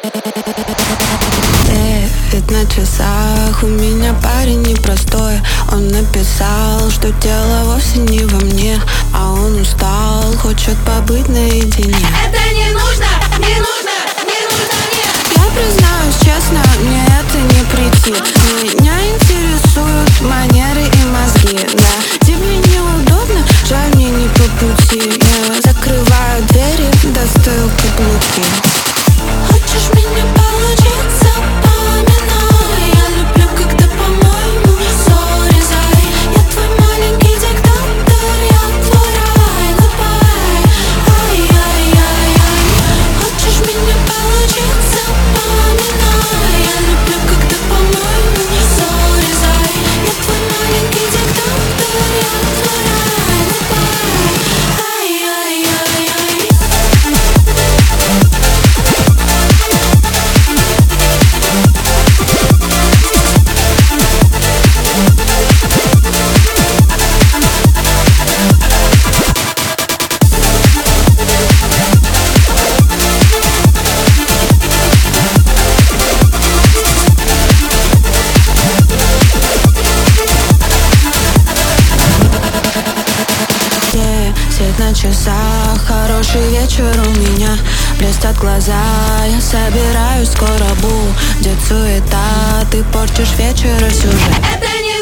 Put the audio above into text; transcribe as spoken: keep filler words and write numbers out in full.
Девять на часах, у меня парень непростой. Он написал, что дело вовсе не во мне, а он устал, хочет побыть наедине. Это не нужно, не нужно, не нужно мне. Я признаюсь честно, мне это не претит. Меня интересуют манеры и мозги, да. Тебе неудобно, жаль, мне не по пути. Я закрываю двери, достаю каблуки. Хочешь меня получить, запоминай. Я люблю, когда по-моему sorry, зай. Я твой маленький диктатор, я твой рай, goodbye. Ай-яй-яй-яй. Хочешь меня получить, запоминай. Я люблю, когда по-моему sorry, зай. Я твой маленький диктатор, я твой рай, goodbye. Ай-яй-яй-яй. Сеть на часах, хороший вечер у меня. Блестят глаза, я собираюсь скоро будет суета. Ты портишь вечер и сюжет. Это не